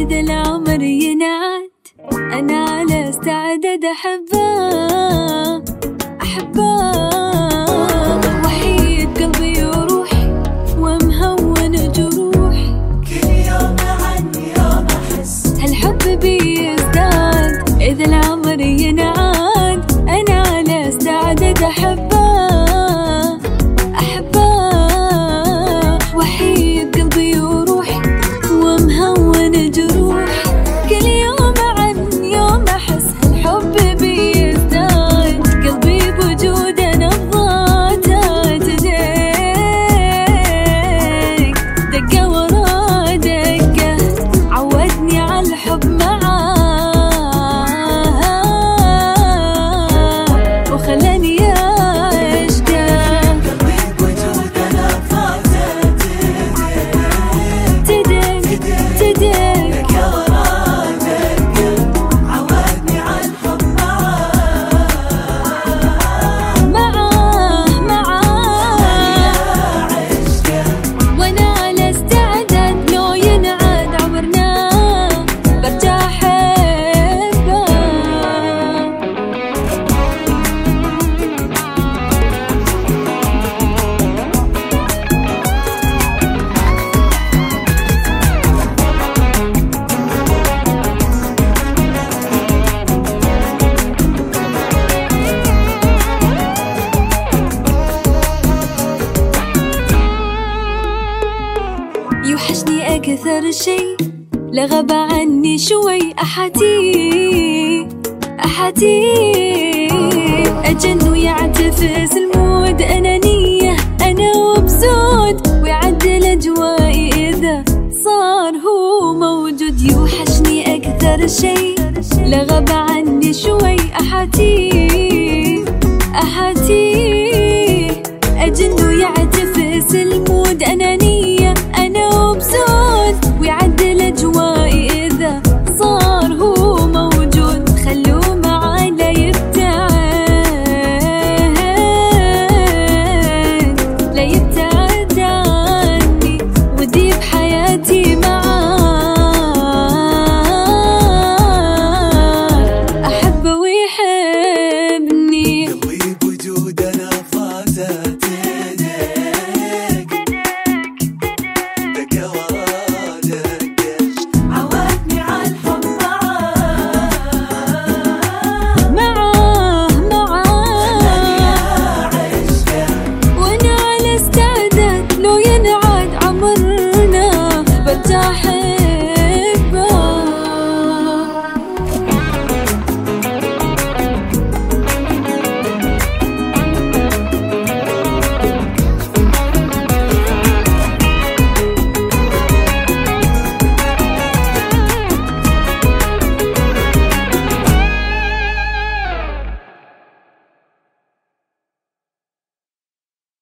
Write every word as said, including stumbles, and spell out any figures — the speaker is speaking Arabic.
إذا العمر ينعاد أنا على استعداد أحبه أحبه وحيد قلبي وروحي ومهون جروحي، كل يوم عن يوم أحس هالحب بيزداد. إذا العمر ينعاد أنا على استعداد أحبه أحبه وحيد قلبي وروحي ومهون جروحي، كل يوم عن يوم أحس هالحب بيزداد. قلبي بوجود نبضاته تدق دقة ورا دقة، عودني على الحب معاه وخلاني أشتاق. قلبي بوجود نبضاته تدق تدق دقة ورا دقة، عودني على الحب معاه معاه عشقه. وانا على استعداد لو ينعاد عمرنا برجع احبه. يوحشني أكثر شي لغب عني شوي أحاتي أحاتي أجن ويعتفس المود أنانية أنا وبزود ويعدل أجوائي إذا صار هو موجود. يوحشني أكثر شي لغب عني شوي أحاتي أحاتي أجن ويعتفس المود أنانية